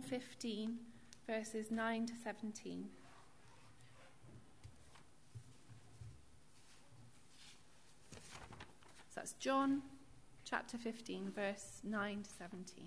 15, verses 9 to 17. So that's John chapter 15, verse 9 to 17.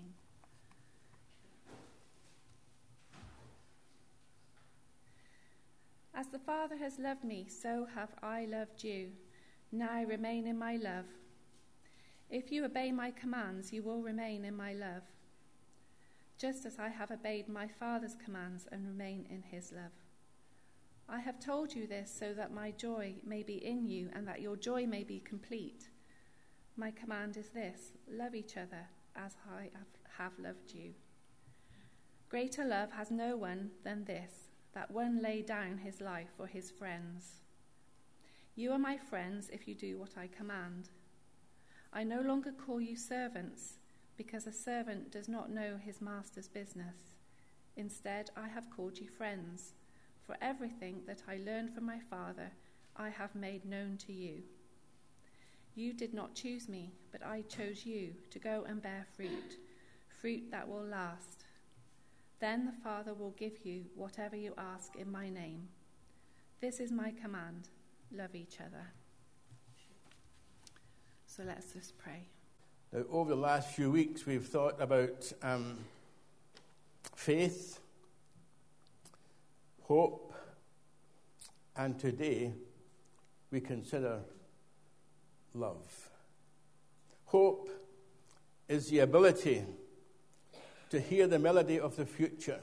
As the Father has loved me, so have I loved you. Now remain in my love. If you obey my commands, you will remain in my love, just as I have obeyed my Father's commands and remain in his love. I have told you this so that my joy may be in you and that your joy may be complete. My command is this: love each other as I have loved you. Greater love has no one than this, that one lay down his life for his friends. You are my friends if you do what I command. I no longer call you servants, because a servant does not know his master's business. Instead, I have called you friends, for everything that I learned from my Father I have made known to you. You did not choose me, but I chose you to go and bear fruit, fruit that will last. Then the Father will give you whatever you ask in my name. This is my command: love each other. So let's just pray. Now, over the last few weeks, we've thought about faith, hope, and today we consider love. Hope is the ability to hear the melody of the future.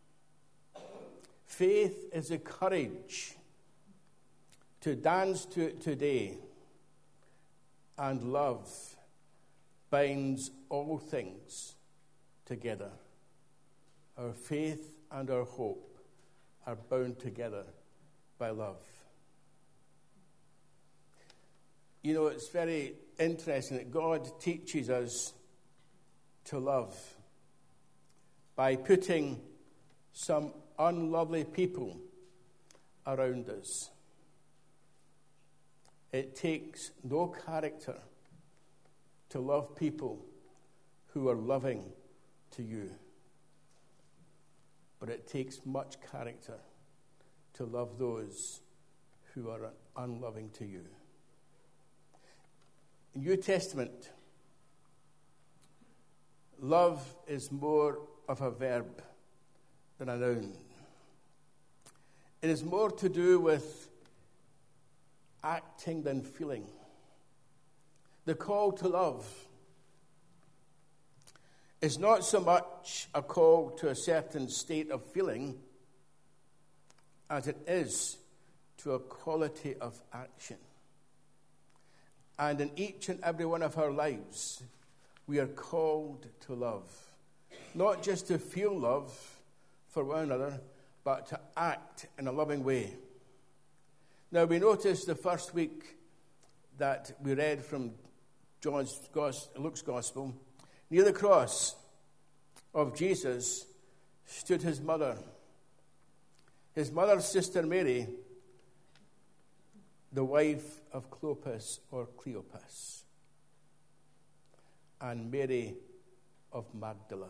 Faith is the courage to dance to it today. And love binds all things together. Our faith and our hope are bound together by love. You know, it's very interesting that God teaches us to love by putting some unlovely people around us. It takes no character to love people who are loving to you. But it takes much character to love those who are unloving to you. In the New Testament, love is more of a verb than a noun. It is more to do with acting than feeling. The call to love is not so much a call to a certain state of feeling as it is to a quality of action. And in each and every one of our lives, we are called to love. Not just to feel love for one another, but to act in a loving way. Now, we noticed the first week that we read from Luke's Gospel, near the cross of Jesus stood his mother. His mother's sister Mary, the wife of Clopas or Cleopas, and Mary of Magdala.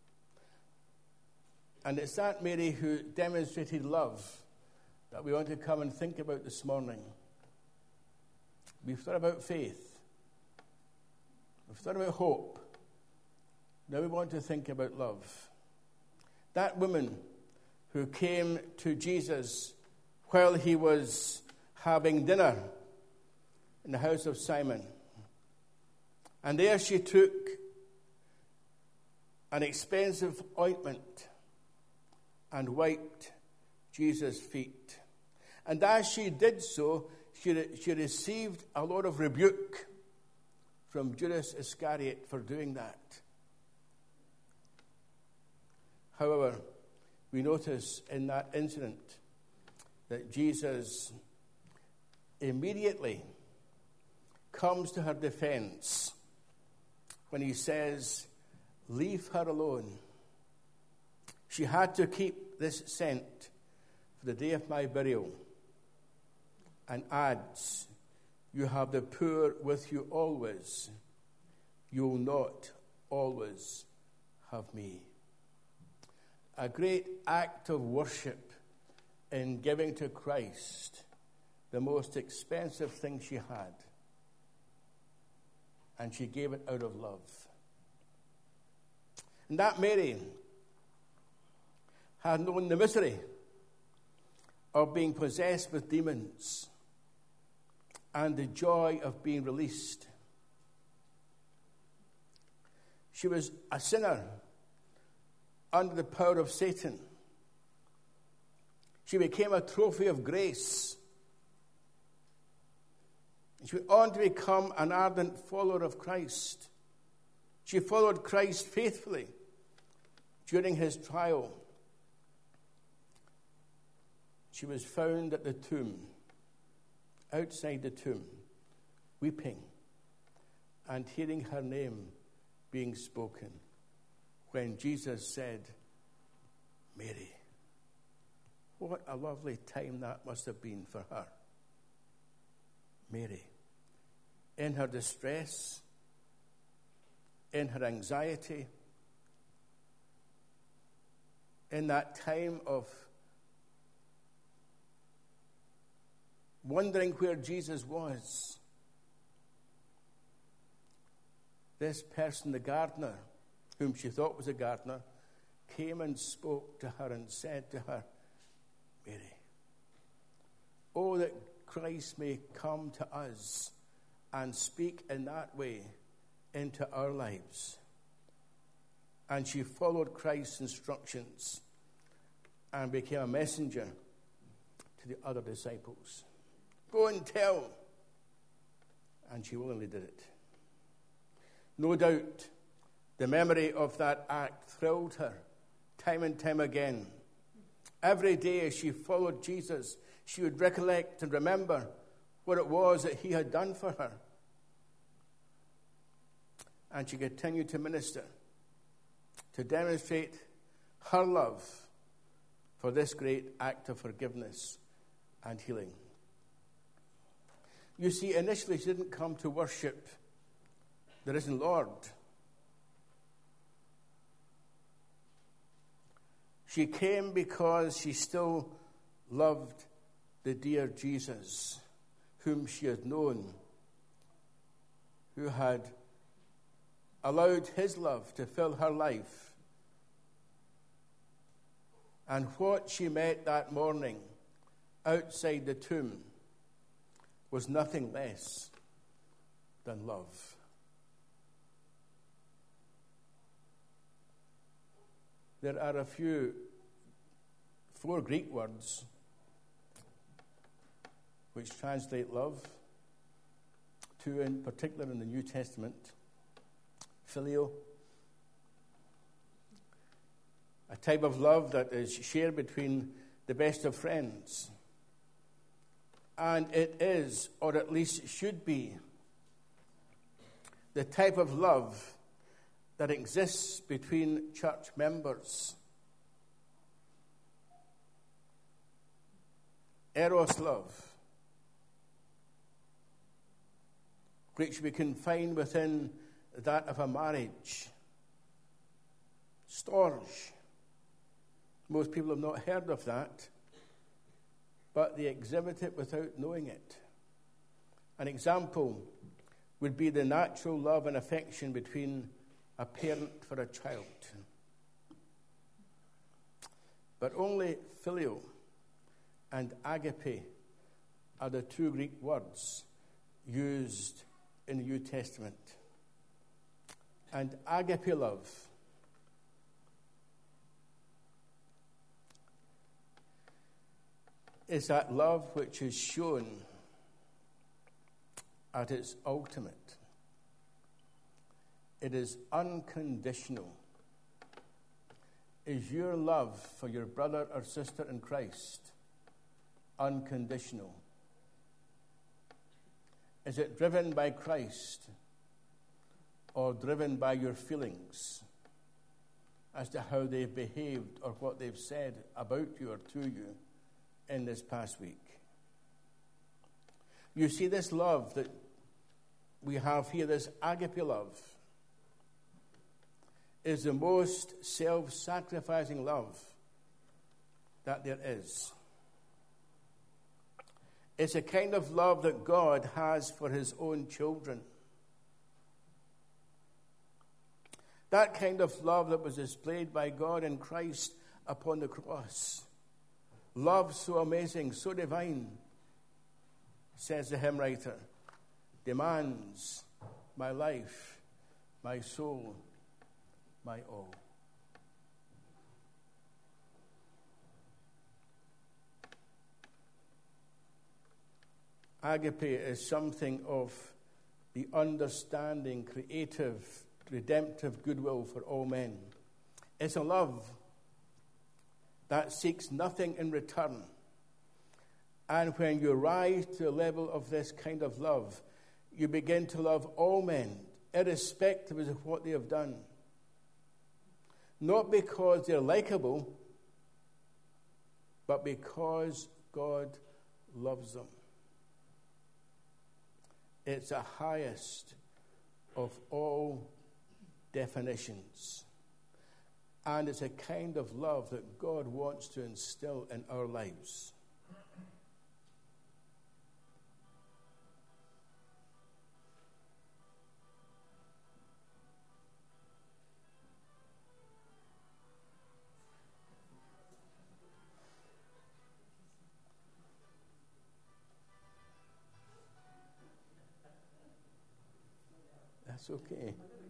And it's that Mary who demonstrated love that we want to come and think about this morning. We've thought about faith. We've thought about hope. Now we want to think about love. That woman who came to Jesus while he was having dinner in the house of Simon. And there she took an expensive ointment and wiped Jesus' feet. And as she did so, she received a lot of rebuke from Judas Iscariot for doing that. However, we notice in that incident that Jesus immediately comes to her defense when he says, "Leave her alone. She had to keep this scent for the day of my burial," and adds, "You have the poor with you always. You will not always have me." a great act of worship in giving to Christ the most expensive thing she had. And she gave it out of love. And that Mary had known the misery of being possessed with demons and the joy of being released. She was a sinner under the power of Satan. She became a trophy of grace. She went on to become an ardent follower of Christ. She followed Christ faithfully during his trial. She was found at the tomb, outside the tomb, weeping and hearing her name being spoken when Jesus said, Mary. What a lovely time that must have been for her. Mary, in her distress, in her anxiety, in that time of wondering where Jesus was, this person, the gardener, whom she thought was a gardener, came and spoke to her and said to her, Mary, oh, that Christ may come to us and speak in that way into our lives. And she followed Christ's instructions and became a messenger to the other disciples. Go and tell. And she willingly did it. No doubt, the memory of that act thrilled her time and time again. Every day as she followed Jesus, she would recollect and remember what it was that he had done for her. And she continued to minister, to demonstrate her love for this great act of forgiveness and healing. You see, initially she didn't come to worship the risen Lord. She came because she still loved the dear Jesus, whom she had known, who had allowed his love to fill her life. And what she met that morning outside the tomb was nothing less than love. There are four Greek words which translate love, two in particular in the New Testament. Phileo, a type of love that is shared between the best of friends. And it is, or at least should be, the type of love that exists between church members. Eros love, which we can find within that of a marriage. Storge. Most people have not heard of that, but they exhibit it without knowing it. An example would be the natural love and affection between a parent for a child. But only phileo and agape are the two Greek words used in the New Testament. And agape love is that love which is shown at its ultimate. It is unconditional. Is your love for your brother or sister in Christ unconditional? Is it driven by Christ or driven by your feelings as to how they've behaved or what they've said about you or to you in this past week? You see, this love that we have here, this agape love, is the most self-sacrificing love that there is. It's a kind of love that God has for his own children. That kind of love that was displayed by God in Christ upon the cross. Love so amazing, so divine, says the hymn writer, demands my life, my soul, my all. Agape is something of the understanding, creative, redemptive goodwill for all men. It's a love that seeks nothing in return. And when you rise to the level of this kind of love, you begin to love all men, irrespective of what they have done. Not because they're likable, but because God loves them. It's the highest of all definitions. And it's a kind of love that God wants to instill in our lives. That's okay.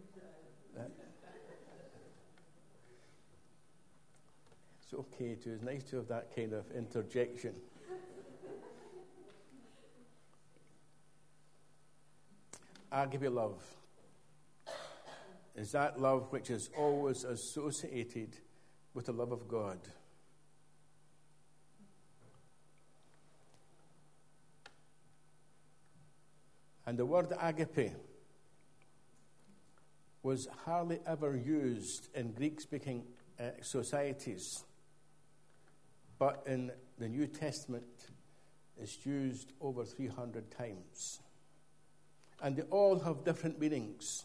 It's okay too. It's nice to have that kind of interjection. Agape love is that love which is always associated with the love of God. And the word agape was hardly ever used in Greek-speaking societies. But in the New Testament, it's used over 300 times. And they all have different meanings.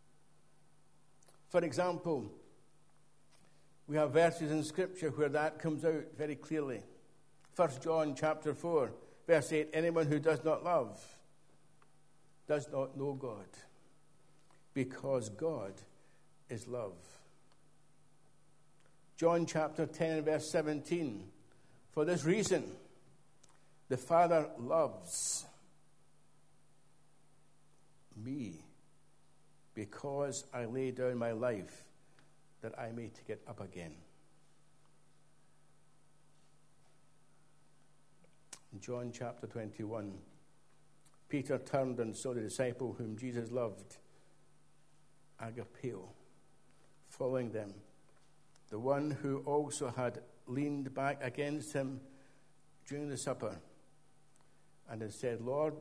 For example, we have verses in Scripture where that comes out very clearly. 1 John chapter 4, verse 8, anyone who does not love does not know God, because God is love. John chapter 10, verse 17, for this reason, the Father loves me, because I lay down my life that I may take it up again. In John chapter 21, Peter turned and saw the disciple whom Jesus loved, agapeo, following them, the one who also had leaned back against him during the supper and had said, Lord,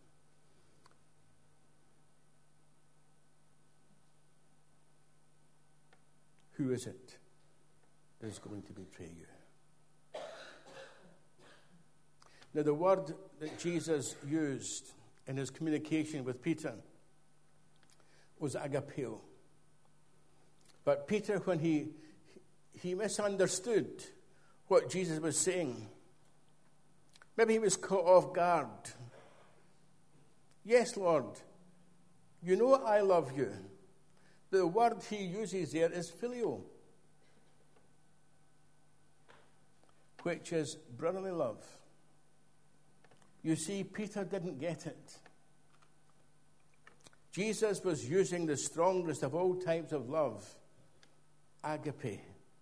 who is it that is going to betray you? Now, the word that Jesus used in his communication with Peter was agapeo. But Peter, when he misunderstood what Jesus was saying, maybe he was caught off guard. Yes, Lord, you know I love you. The word he uses there is phileo, which is brotherly love. You see, Peter didn't get it. Jesus was using the strongest of all types of love, agape.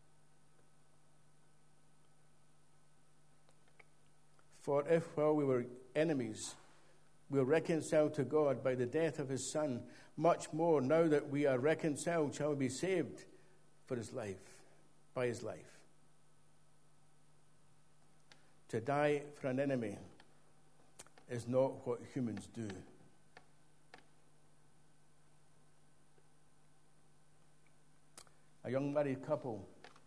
For if while we were enemies, we were reconciled to God by the death of his Son, much more now that we are reconciled shall we be saved for his life, by his life. To die for an enemy is not what humans do. A young married couple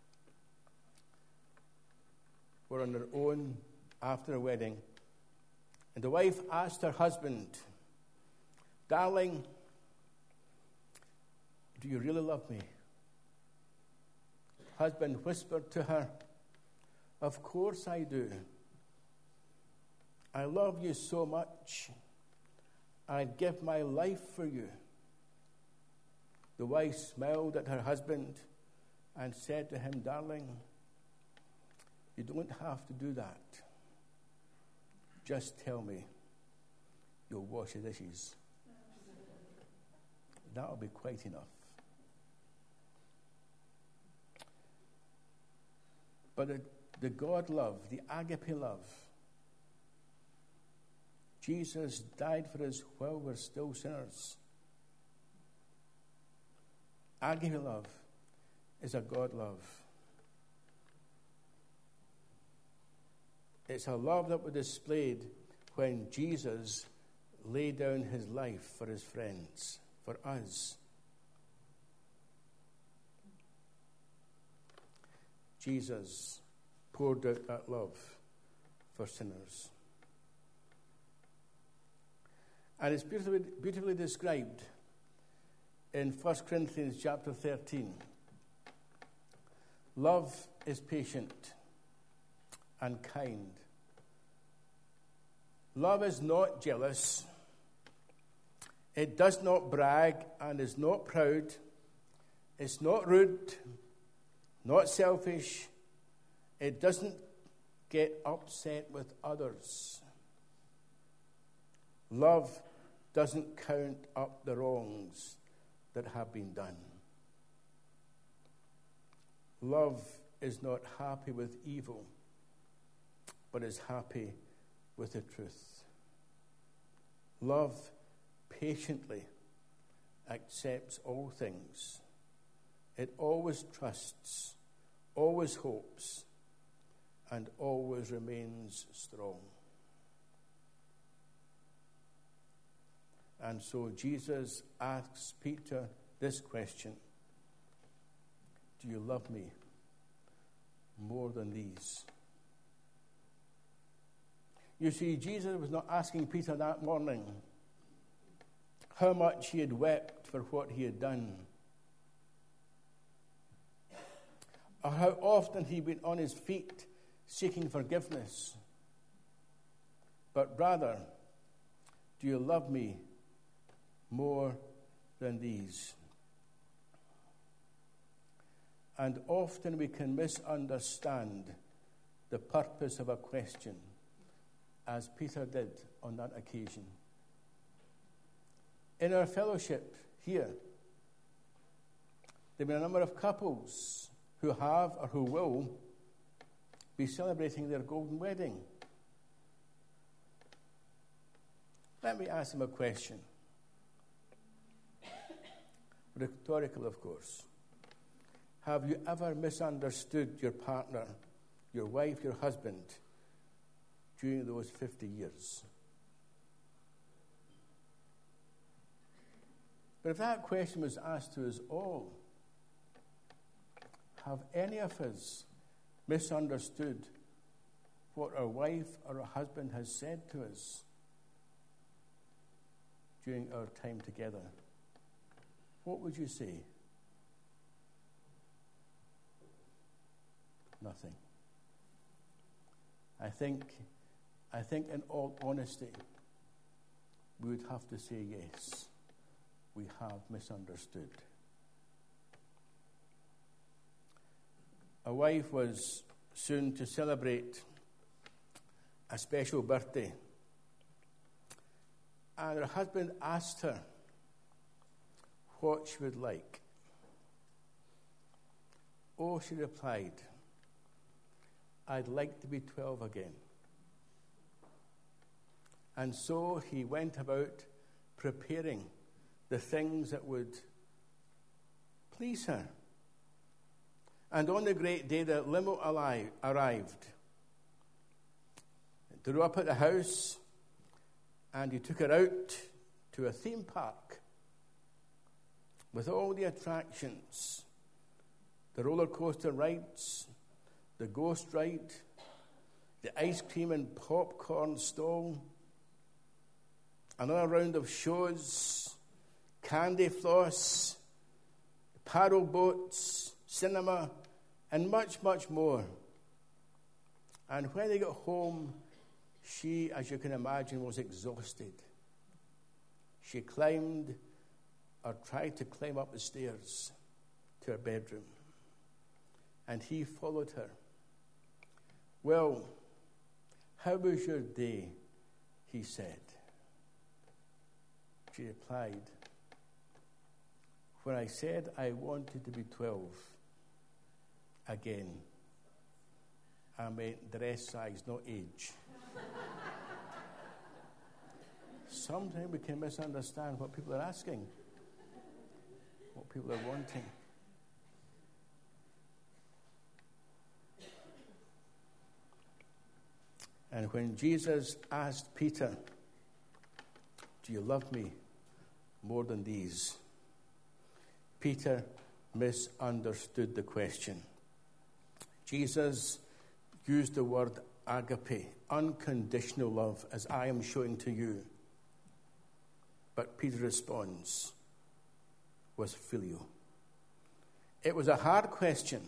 were on their own after a wedding, and the wife asked her husband, darling, do you really love me? husband whispered to her, "Of course I do. I love you so much. I'd give my life for you." The wife smiled at her husband and said to him, "Darling, you don't have to do that. Just tell me you'll wash the dishes. That'll be quite enough." But the God love, the agape love, Jesus died for us while we're still sinners. Agape love is a God love. It's a love that was displayed when Jesus laid down his life for his friends, for us. Jesus poured out that love for sinners. And it's beautifully described in 1 Corinthians chapter 13. Love is patient and kind. Love is not jealous. It does not brag and is not proud. It's not rude, not selfish. It doesn't get upset with others. Love doesn't count up the wrongs that have been done. Love is not happy with evil, but is happy with the truth. Love patiently accepts all things. It always trusts, always hopes, and always remains strong. And so Jesus asks Peter this question: do you love me more than these? You see, Jesus was not asking Peter that morning how much he had wept for what he had done, or how often he went on his feet seeking forgiveness, but rather, do you love me more than these? And often we can misunderstand the purpose of a question, as Peter did on that occasion. In our fellowship here, there have been a number of couples who have or who will be celebrating their golden wedding. Let me ask them a question. Rhetorical, of course. Have you ever misunderstood your partner, your wife, your husband, during those 50 years? But if that question was asked to us all, have any of us misunderstood what our wife or our husband has said to us during our time together? What would you say? Nothing. I think in all honesty, we would have to say yes, we have misunderstood. A wife was soon to celebrate a special birthday, and her husband asked her what she would like. Oh, she replied, I'd like to be 12 again. And so he went about preparing the things that would please her. And on the great day, the limo arrived. It drew up at the house, and he took her out to a theme park with all the attractions, the roller coaster rides, the ghost ride, the ice cream and popcorn stall, another round of shows, candy floss, paddle boats, cinema, and much, much more. And when they got home, she, as you can imagine, was exhausted. She climbed, or tried to climb up the stairs to her bedroom. And he followed her. "Well, how was your day?" he said. She replied, "When I said I wanted to be 12 again, I meant dress size, not age." Sometimes we can misunderstand what people are asking, what people are wanting. And when Jesus asked Peter, "Do you love me more than these?" Peter misunderstood the question. Jesus used the word agape, unconditional love, as I am showing to you. But Peter's response was phileo. It was a hard question.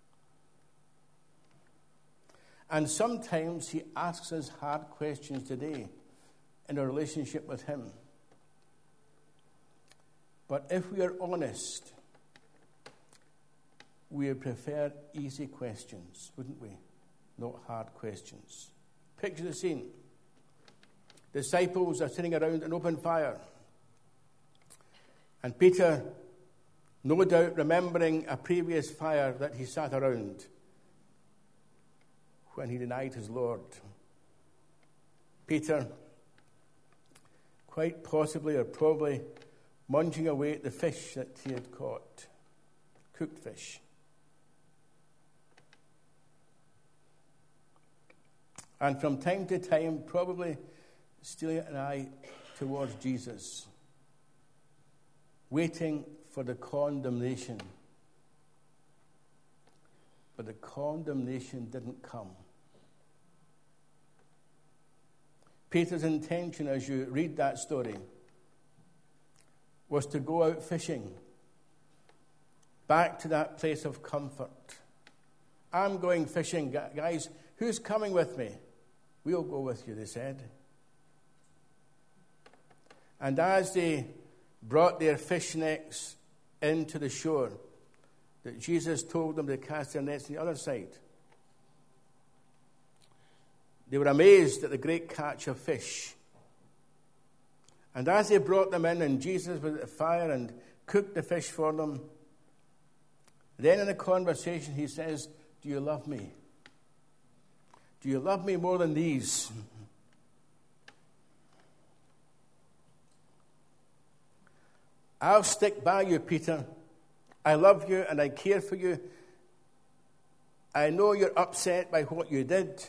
And sometimes he asks us hard questions today in our relationship with him. But if we are honest, we would prefer easy questions, wouldn't we? Not hard questions. Picture the scene. Disciples are sitting around an open fire. And Peter, no doubt remembering a previous fire that he sat around when he denied his Lord. Peter, quite possibly or probably, munching away at the fish that he had caught, cooked fish. And from time to time, probably stealing an eye towards Jesus, waiting for the condemnation. But the condemnation didn't come. Peter's intention, as you read that story, was to go out fishing, back to that place of comfort. "I'm going fishing, guys. Who's coming with me?" "We'll go with you," they said. And as they brought their fish nets into the shore, that Jesus told them to cast their nets on the other side, they were amazed at the great catch of fish. And as they brought them in, and Jesus was at the fire and cooked the fish for them, then in a conversation he says, "Do you love me? Do you love me more than these?" "I'll stick by you, Peter. I love you and I care for you. I know you're upset by what you did,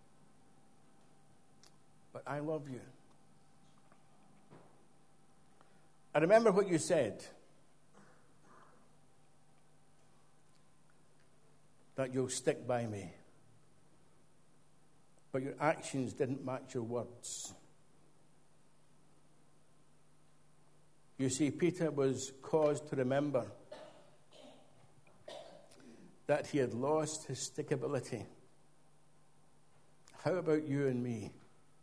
but I love you. I remember what you said, that you'll stick by me. But your actions didn't match your words." You see, Peter was caused to remember that he had lost his stickability. How about you and me?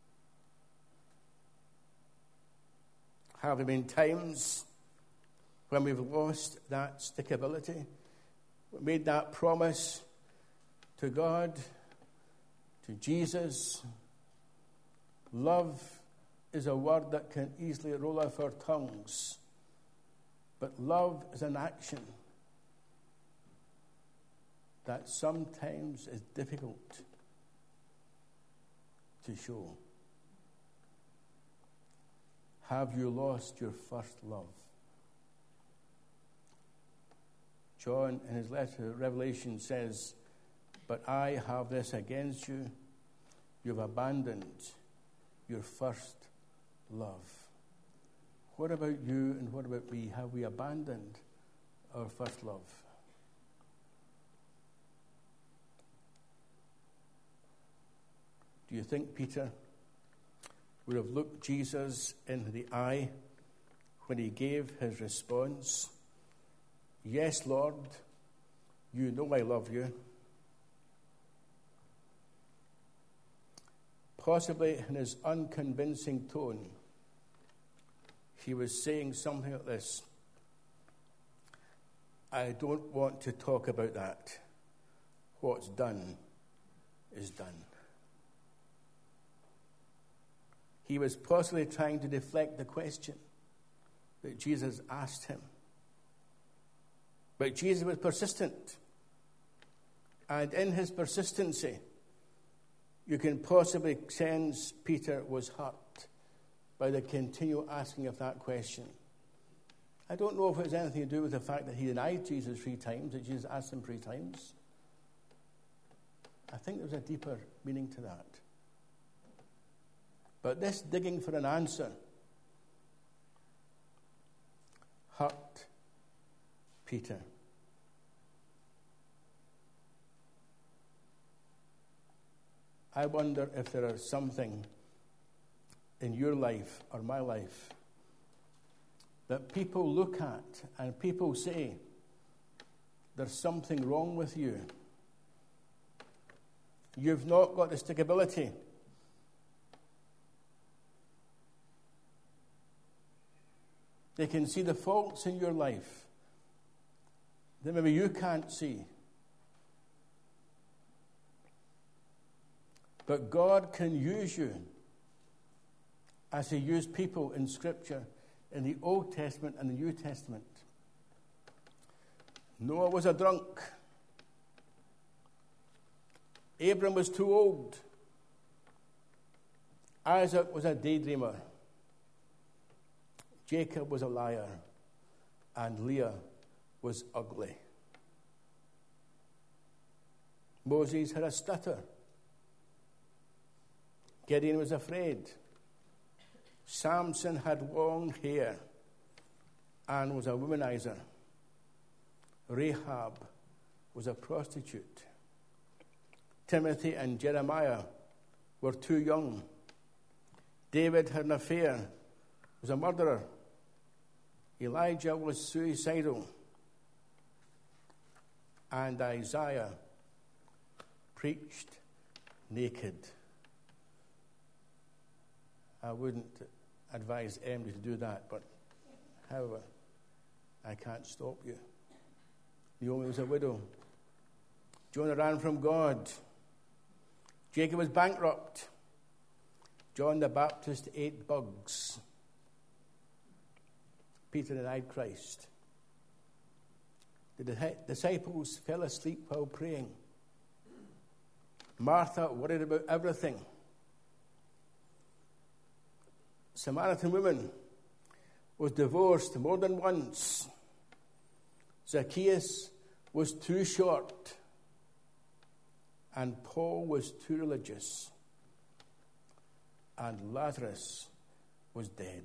Have there been times when we've lost that stickability? We made that promise to God, to Jesus. Love is a word that can easily roll off our tongues. But love is an action that sometimes is difficult to show. Have you lost your first love? John, in his letter to Revelation, says, "But I have this against you. You've abandoned your first love." What about you and what about me? Have we abandoned our first love? Do you think Peter would have looked Jesus in the eye when he gave his response? "Yes, Lord, You know I love you. Possibly in his unconvincing tone, he was saying something like this: I don't want to talk about that. What's done is done. He was possibly trying to deflect the question that Jesus asked him. But Jesus was persistent. And in his persistency, you can possibly sense Peter was hurt by the continual asking of that question. I don't know if it has anything to do with the fact that he denied Jesus 3 times, that Jesus asked him 3 times. I think there was a deeper meaning to that. But this digging for an answer hurt Peter. I wonder if there is something in your life or my life that people look at and people say, there's something wrong with you. You've not got the stickability. They can see the faults in your life that maybe you can't see. But God can use you as he used people in Scripture in the Old Testament and the New Testament. Noah was a drunk. Abram was too old. Isaac was a daydreamer. Jacob was a liar. And Leah was ugly. Moses had a stutter. Gideon was afraid. Samson had long hair and was a womanizer. Rahab was a prostitute. Timothy and Jeremiah were too young. David had an affair, was a murderer. Elijah was suicidal. And Isaiah preached naked. I wouldn't advise Emily to do that, but however, I can't stop you. Naomi was a widow. Jonah ran from God. Jacob was bankrupt. John the Baptist ate bugs. Peter denied Christ. The disciples fell asleep while praying. Martha worried about everything. Samaritan woman was divorced more than once. Zacchaeus was too short. And Paul was too religious. And Lazarus was dead.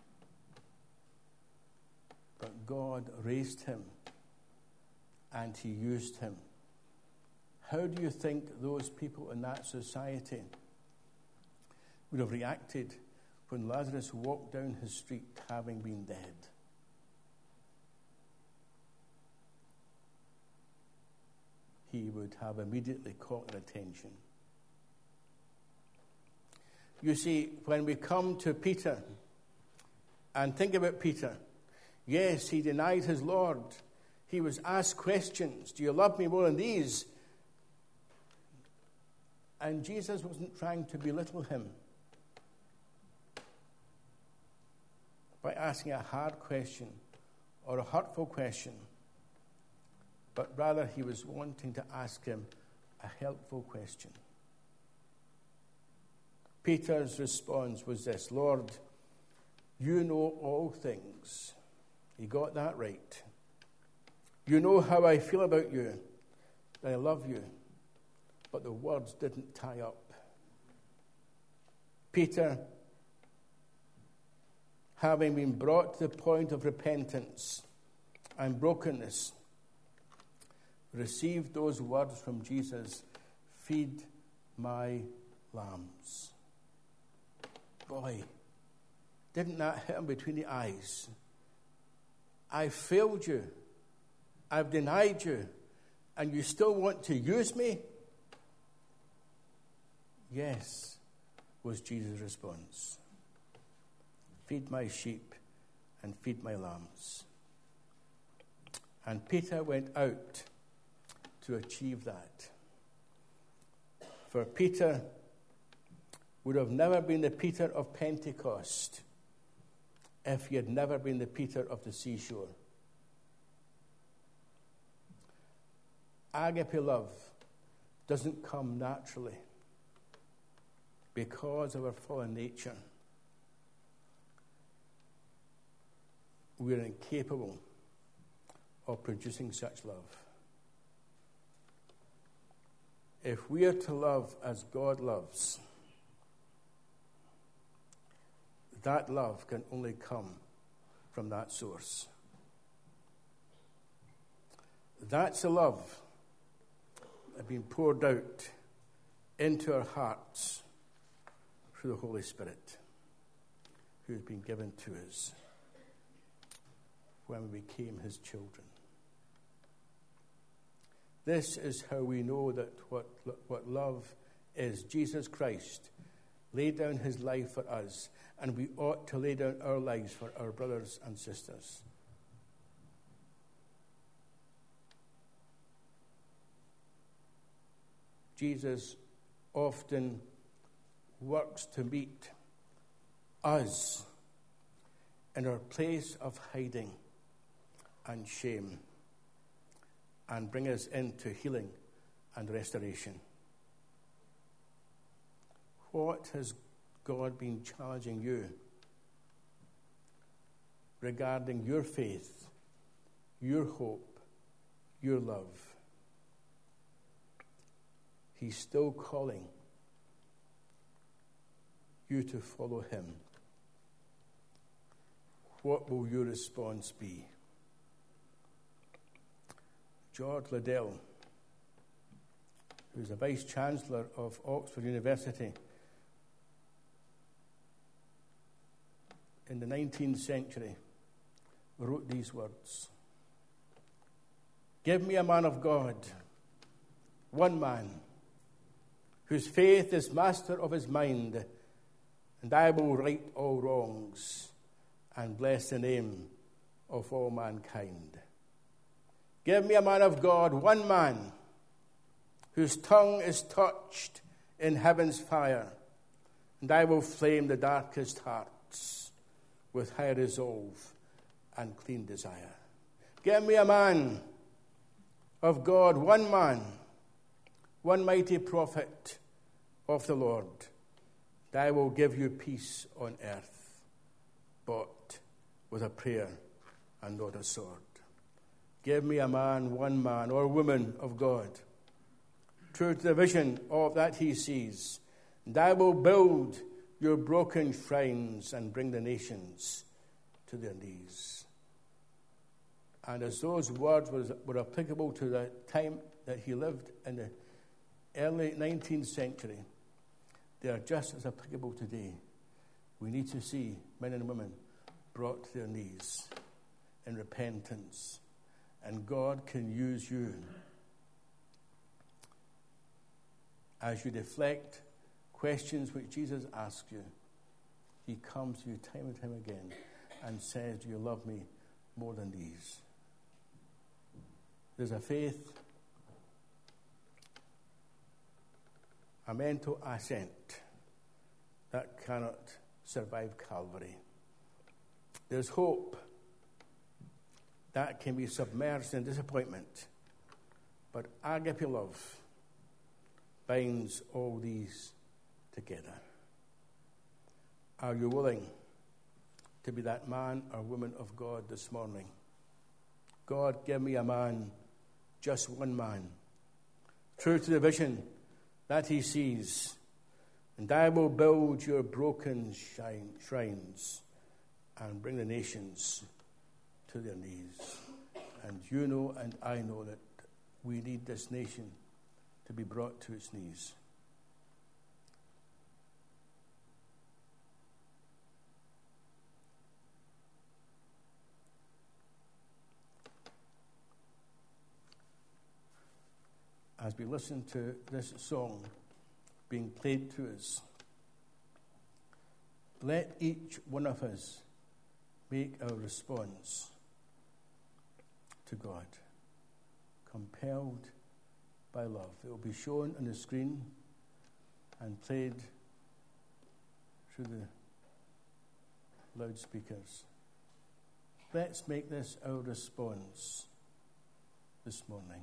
But God raised him. And he used him. How do you think those people in that society would have reacted when Lazarus walked down his street having been dead? He would have immediately caught their attention. You see, when we come to Peter and think about Peter, yes, he denied his Lord. He was asked questions. Do you love me more than these? And Jesus wasn't trying to belittle him by asking a hard question or a hurtful question, but rather he was wanting to ask him a helpful question. Peter's response was this: Lord, you know all things. He got that right. You know how I feel about you, that I love you. But the words didn't tie up. Peter, having been brought to the point of repentance and brokenness, received those words from Jesus: feed my lambs. Boy, didn't that hit him between the eyes? I failed you. I've denied you. and you still want to use me? Yes, was Jesus' response. Feed my sheep and feed my lambs. And Peter went out to achieve that. For Peter would have never been the Peter of Pentecost if he had never been the Peter of the seashore. Agape love doesn't come naturally because of our fallen nature. We're incapable of producing such love. If we are to love as God loves, that love can only come from that source. That's a love that has been poured out into our hearts through the Holy Spirit, who has been given to us when we became his children. This is how we know that what love is. Jesus Christ laid down his life for us, and we ought to lay down our lives for our brothers and sisters. Jesus often works to meet us in our place of hiding and shame and bring us into healing and restoration. What has God been challenging you regarding your faith, your hope, your love? He's still calling you to follow him. What will your response be? George Liddell, who's the Vice-Chancellor of Oxford University, in the 19th century, wrote these words: "Give me a man of God, one man, whose faith is master of his mind, and I will right all wrongs and bless the name of all mankind. Give me a man of God, one man, whose tongue is touched in heaven's fire, and I will flame the darkest hearts with high resolve and clean desire. Give me a man of God, one man, one mighty prophet of the Lord, and I will give you peace on earth, but with a prayer and not a sword. Give me a man, one man, or woman of God, true to the vision of that he sees, and I will build your broken shrines and bring the nations to their knees." And as those words were applicable to the time that he lived in the early 19th century, they are just as applicable today. We need to see men and women brought to their knees in repentance, and God can use you as you deflect questions which Jesus asks you. He comes to you time and time again and says, "Do you love me more than these?" There's a faith, a mental assent that cannot survive Calvary. There's hope that can be submerged in disappointment, but agape love binds all these together. Are you willing to be that man or woman of God this morning? God, give me a man, just one man, true to the vision that he sees, and I will build your broken shrines and bring the nations to their knees. And you know and I know that we need this nation to be brought to its knees. as we listen to this song being played to us, let each one of us make our response to God, compelled by love. It will be shown on the screen and played through the loudspeakers. Let's make this our response this morning.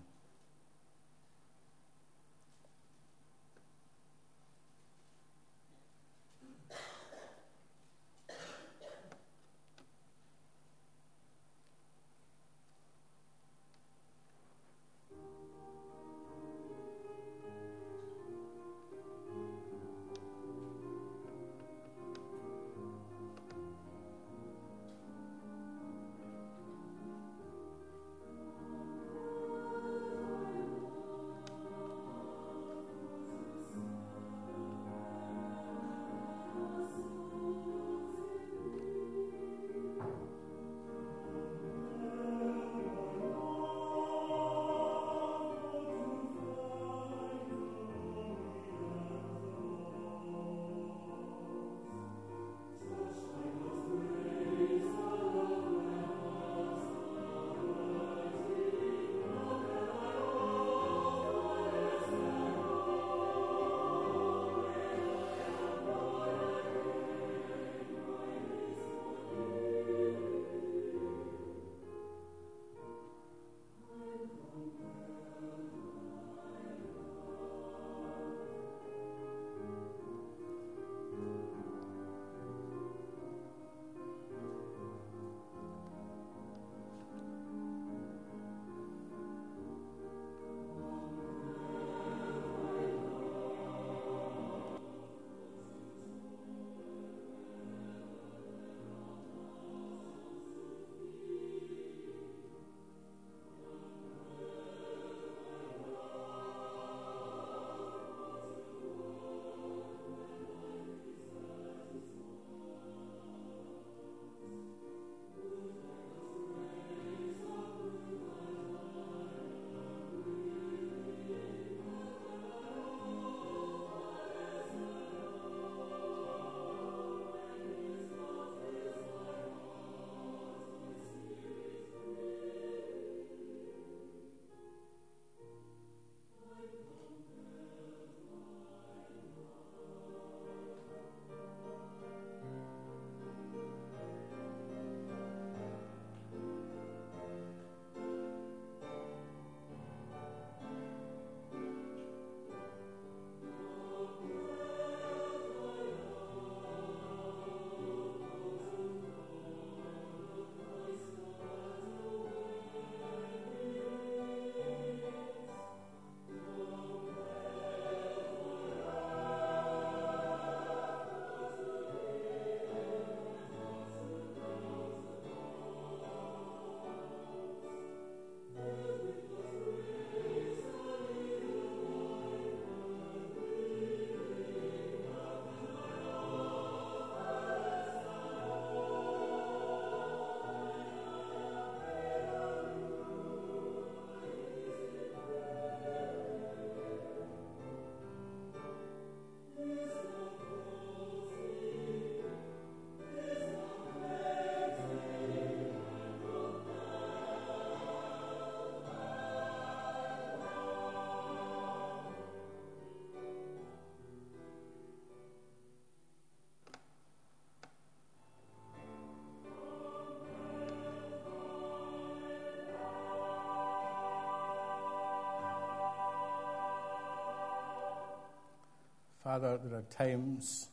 Father, there are times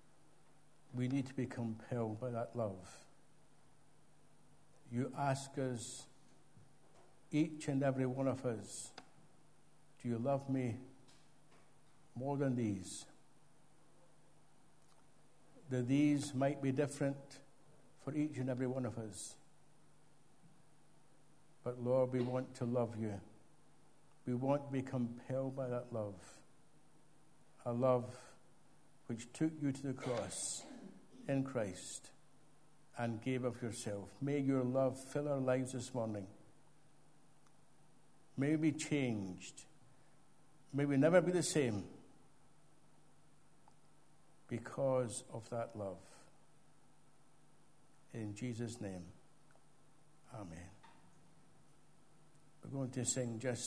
we need to be compelled by that love. You ask us, each and every one of us, do you love me more than these? The these might be different for each and every one of us. But Lord, we want to love you. We want to be compelled by that love. A love which took you to the cross in Christ and gave of yourself. May your love fill our lives this morning. May we be changed May we never be the same because of that love. In Jesus' name, amen. We're going to sing just